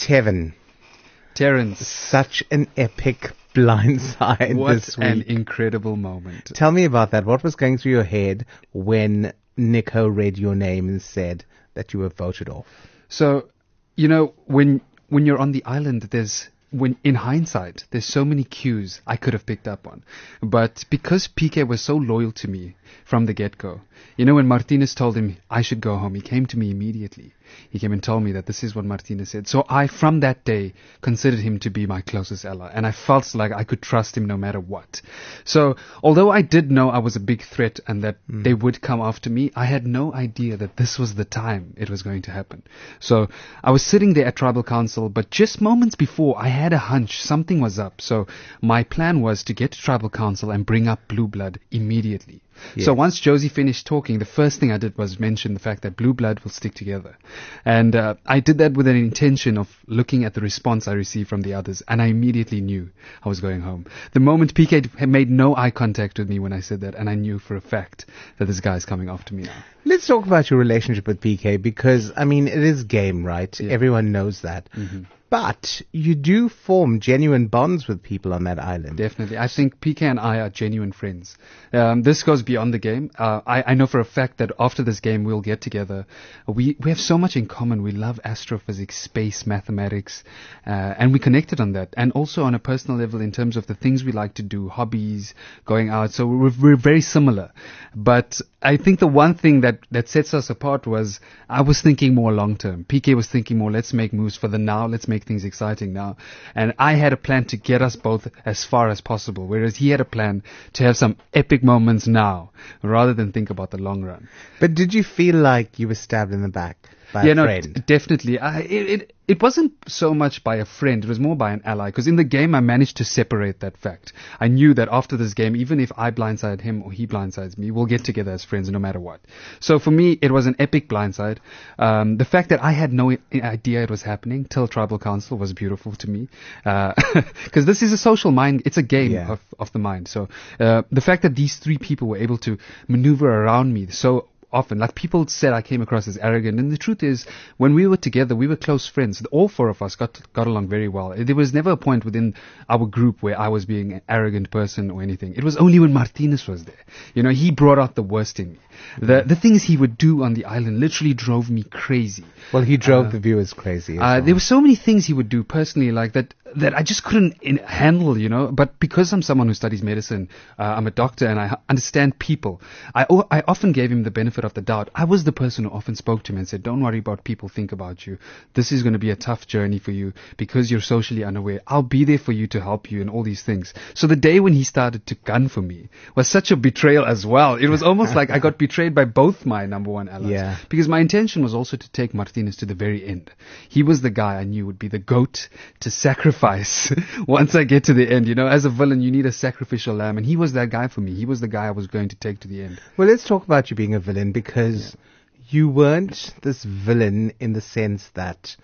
Tevin. Terence. Such an epic blindside this week. What an incredible moment. Tell me about that. What was going through your head when Nico read your name and said that you were voted off? So, when you're on the island, in hindsight, there's so many cues I could have picked up on. But because PK was so loyal to me from the get-go, when Martinez told him I should go home, he came to me immediately. He came and told me that this is what Martinez said. So I, from that day, considered him to be my closest ally. And I felt like I could trust him no matter what. So although I did know I was a big threat and that they would come after me, I had no idea that this was the time it was going to happen. So I was sitting there at Tribal Council, but just moments before, I had a hunch something was up. So my plan was to get to Tribal Council and bring up Blue Blood immediately. Yes. So once Josie finished talking, the first thing I did was mention the fact that Blue Blood will stick together. And I did that with an intention of looking at the response I received from the others, and I immediately knew I was going home. The moment PK had made no eye contact with me when I said that, and I knew for a fact that this guy's coming after me now. Let's talk about your relationship with PK because, it is game, right? Yeah. Everyone knows that. Mm-hmm. But you do form genuine bonds with people on that island. Definitely. I think PK and I are genuine friends. This goes beyond the game. I know for a fact that after this game we'll get together. We have so much in common. We love astrophysics, space, mathematics, and we connected on that. And also on a personal level in terms of the things we like to do, hobbies, going out. So we're very similar. But I think the one thing that sets us apart was I was thinking more long term. PK was thinking more, let's make moves for the now, let's make things exciting now. And I had a plan to get us both as far as possible, whereas he had a plan to have some epic moments now, rather than think about the long run. But did you feel like you were stabbed in the back by a friend? Definitely. It wasn't so much by a friend, it was more by an ally, because in the game I managed to separate that fact. I knew that after this game, even if I blindside him or he blindsides me, we'll get together as friends no matter what. So for me, it was an epic blindside. The fact that I had no idea it was happening till Tribal Council was beautiful to me, because this is a social mind, it's a game of the mind. So the fact that these three people were able to maneuver around me so often, like people said I came across as arrogant, and the truth is when we were together we were close friends. All four of us got along very well. There was never a point within our group where I was being an arrogant person or anything. It was only when Martinez was there, he brought out the worst in me. The things he would do on the island literally drove me crazy. Well, he drove the viewers crazy as well. There were so many things he would do personally like that I just couldn't handle, but because I'm someone who studies medicine, I'm a doctor and I understand people, I often gave him the benefit of the doubt. I was the person who often spoke to him and said, don't worry about people think about you. This is going to be a tough journey for you because you're socially unaware. I'll be there for you to help you and all these things. So the day when he started to gun for me was such a betrayal as well. It was almost like I got betrayed by both my number one allies. Yeah. Because my intention was also to take Martinez to the very end. He was the guy I knew would be the goat to sacrifice once I get to the end. As a villain, you need a sacrificial lamb, and he was that guy for me. He was the guy I was going to take to the end. Well, let's talk about you being a villain, because you weren't this villain in the sense that,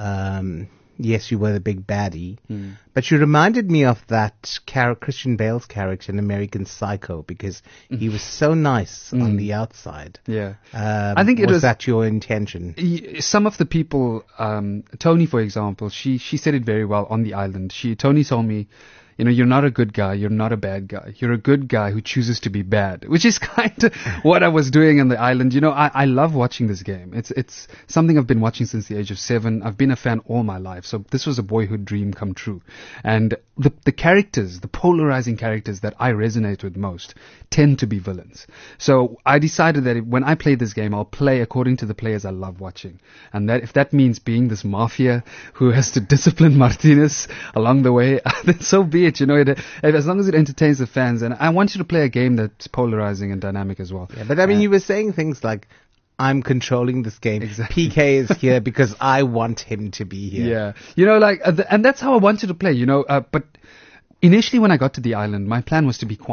yes, you were the big baddie, but you reminded me of that Christian Bale's character in American Psycho, because he was so nice on the outside. Yeah. I think was that your intention? Some of the people, Tony, for example, she said it very well on the island. Tony told me, you're not a good guy, you're not a bad guy. You're a good guy who chooses to be bad, which is kind of what I was doing on the island. I love watching this game. It's something I've been watching since the age of 7. I've been a fan all my life. So this was a boyhood dream come true. And the characters, the polarizing characters that I resonate with most tend to be villains. So I decided that when I play this game, I'll play according to the players I love watching. And that if that means being this mafia who has to discipline Martinez along the way, then so be it. As long as it entertains the fans. And I want you to play a game that's polarizing and dynamic as well. Yeah, but you were saying things like, I'm controlling this game. Exactly. PK is here because I want him to be here. Yeah. And that's how I wanted to play, but initially when I got to the island, my plan was to be quiet.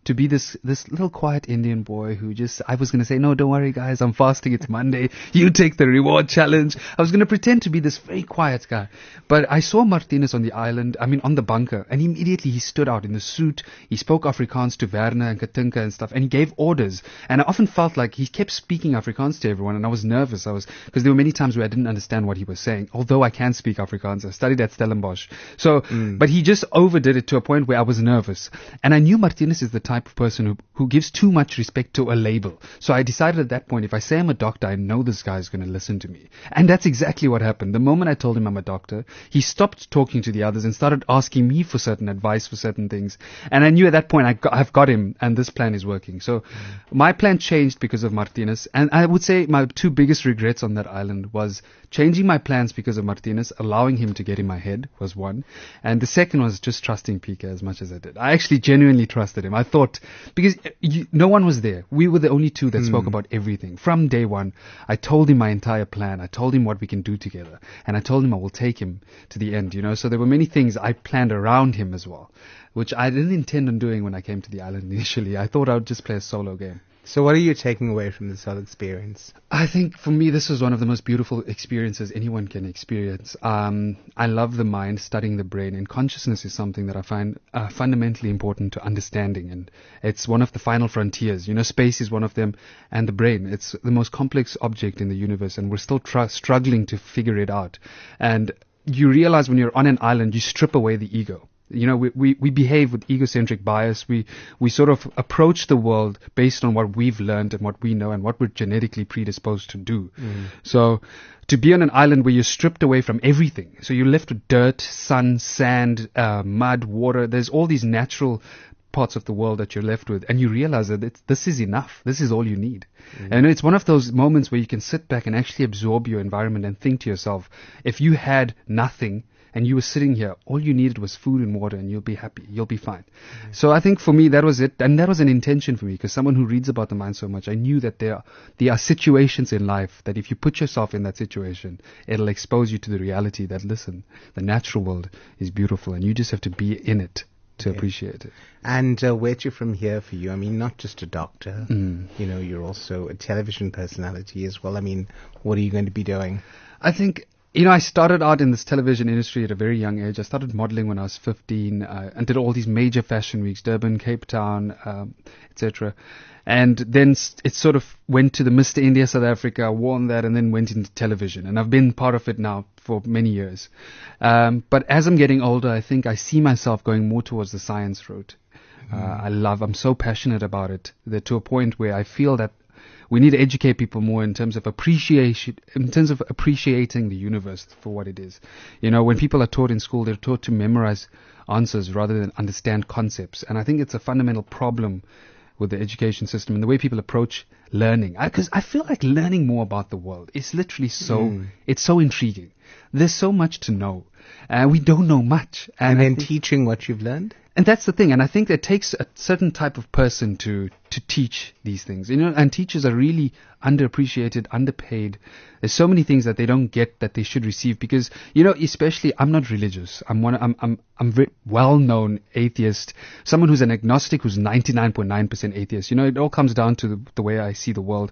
to be this little quiet Indian boy who I was going to say, no, don't worry guys, I'm fasting, it's Monday, you take the reward challenge. I was going to pretend to be this very quiet guy. But I saw Martinus on the island, on the bunker, and immediately he stood out in the suit. He spoke Afrikaans to Werner and Katinka and stuff, and he gave orders. And I often felt like he kept speaking Afrikaans to everyone, and I was nervous. Because there were many times where I didn't understand what he was saying, although I can speak Afrikaans. I studied at Stellenbosch. But he just overdid it to a point where I was nervous. And I knew Martinus is the type of person who gives too much respect to a label. So I decided at that point, if I say I'm a doctor, I know this guy is going to listen to me. And that's exactly what happened. The moment I told him I'm a doctor, he stopped talking to the others and started asking me for certain advice for certain things. And I knew at that point I've got him, and this plan is working. So my plan changed because of Martinus. And I would say my two biggest regrets on that island was changing my plans because of Martinus, allowing him to get in my head was one. And the second was just trusting PK as much as I did. I actually genuinely trusted him. I thought, because no one was there. We were the only two that spoke about everything. From day one, I told him my entire plan. I told him what we can do together. And I told him I will take him to the end, So there were many things I planned around him as well, which I didn't intend on doing when I came to the island initially. I thought I would just play a solo game. So what are you taking away from this whole experience? I think for me, this was one of the most beautiful experiences anyone can experience. I love the mind, studying the brain, and consciousness is something that I find fundamentally important to understanding. And it's one of the final frontiers. Space is one of them, and the brain. It's the most complex object in the universe, and we're still struggling to figure it out. And you realize when you're on an island, you strip away the ego. We behave with egocentric bias. We sort of approach the world based on what we've learned and what we know and what we're genetically predisposed to do. So to be on an island where you're stripped away from everything. So you're left with dirt, sun, sand, mud, water. There's all these natural parts of the world that you're left with, and you realize that this is enough. This is all you need. And it's one of those moments where you can sit back and actually absorb your environment and think to yourself, if you had nothing, and you were sitting here, all you needed was food and water, and you'll be happy. You'll be fine. So I think for me, that was it. And that was an intention for me, because someone who reads about the mind so much, I knew that there are situations in life that if you put yourself in that situation, it'll expose you to the reality that, listen, the natural world is beautiful, and you just have to be in it to appreciate it. And where to from here for you? Not just a doctor. You're also a television personality as well. What are you going to be doing? I think... I started out in this television industry at a very young age. I started modeling when I was 15 and did all these major fashion weeks, Durban, Cape Town, etc. And then it sort of went to the Mr. India South Africa, won that, and then went into television. And I've been part of it now for many years. But as I'm getting older, I think I see myself going more towards the science route. I'm so passionate about it that to a point where I feel that we need to educate people more in terms of appreciation, in terms of appreciating the universe for what it is. When people are taught in school, they're taught to memorize answers rather than understand concepts. And I think it's a fundamental problem with the education system and the way people approach learning. Because I feel like learning more about the world is literally it's so intriguing. There's so much to know. And we don't know much. And then teaching what you've learned? And that's the thing. And I think it takes a certain type of person to teach these things. And teachers are really underappreciated, underpaid. There's so many things that they don't get that they should receive because, especially I'm not religious. I'm very well-known atheist, someone who's an agnostic, who's 99.9% atheist. It all comes down to the way I see the world.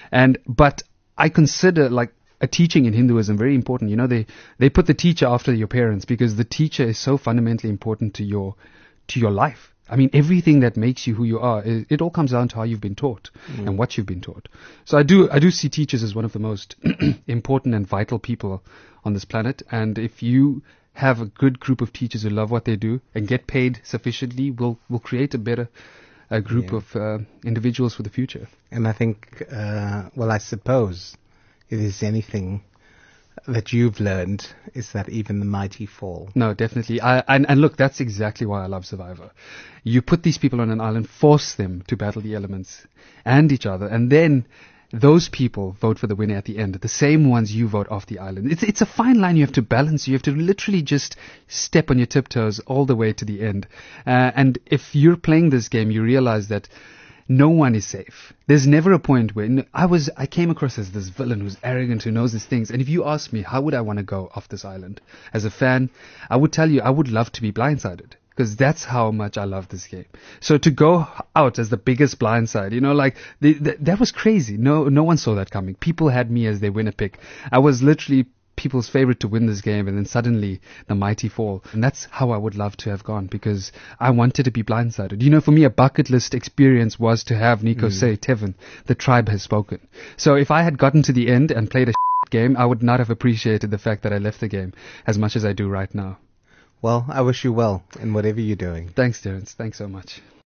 But I consider a teaching in Hinduism very important. They put the teacher after your parents because the teacher is so fundamentally important to your life. Everything that makes you who you are, it all comes down to how you've been taught and what you've been taught. So I do see teachers as one of the most important and vital people on this planet. And if you have a good group of teachers who love what they do and get paid sufficiently, we'll create a better group of individuals for the future. And I think, I suppose if there's anything that you've learned is that even the mighty fall. No, definitely. And look, that's exactly why I love Survivor. You put these people on an island, force them to battle the elements and each other, and then those people vote for the winner at the end, the same ones you vote off the island. It's a fine line you have to balance. You have to literally just step on your tiptoes all the way to the end. And if you're playing this game, you realize that no one is safe. There's never a point where I came across as this villain who's arrogant, who knows these things. And if you ask me, how would I want to go off this island? As a fan, I would tell you I would love to be blindsided. because that's how much I love this game. So to go out as the biggest blindside, like that was crazy. No one saw that coming. People had me as their winner pick. I was literally people's favorite to win this game, and then suddenly the mighty fall. And that's how I would love to have gone, because I wanted to be blindsided. For me, a bucket list experience was to have Nico say, Tevin, the tribe has spoken. So if I had gotten to the end and played a game, I would not have appreciated the fact that I left the game as much as I do right now. Well, I wish you well in whatever you're doing. Thanks, Terence. Thanks so much.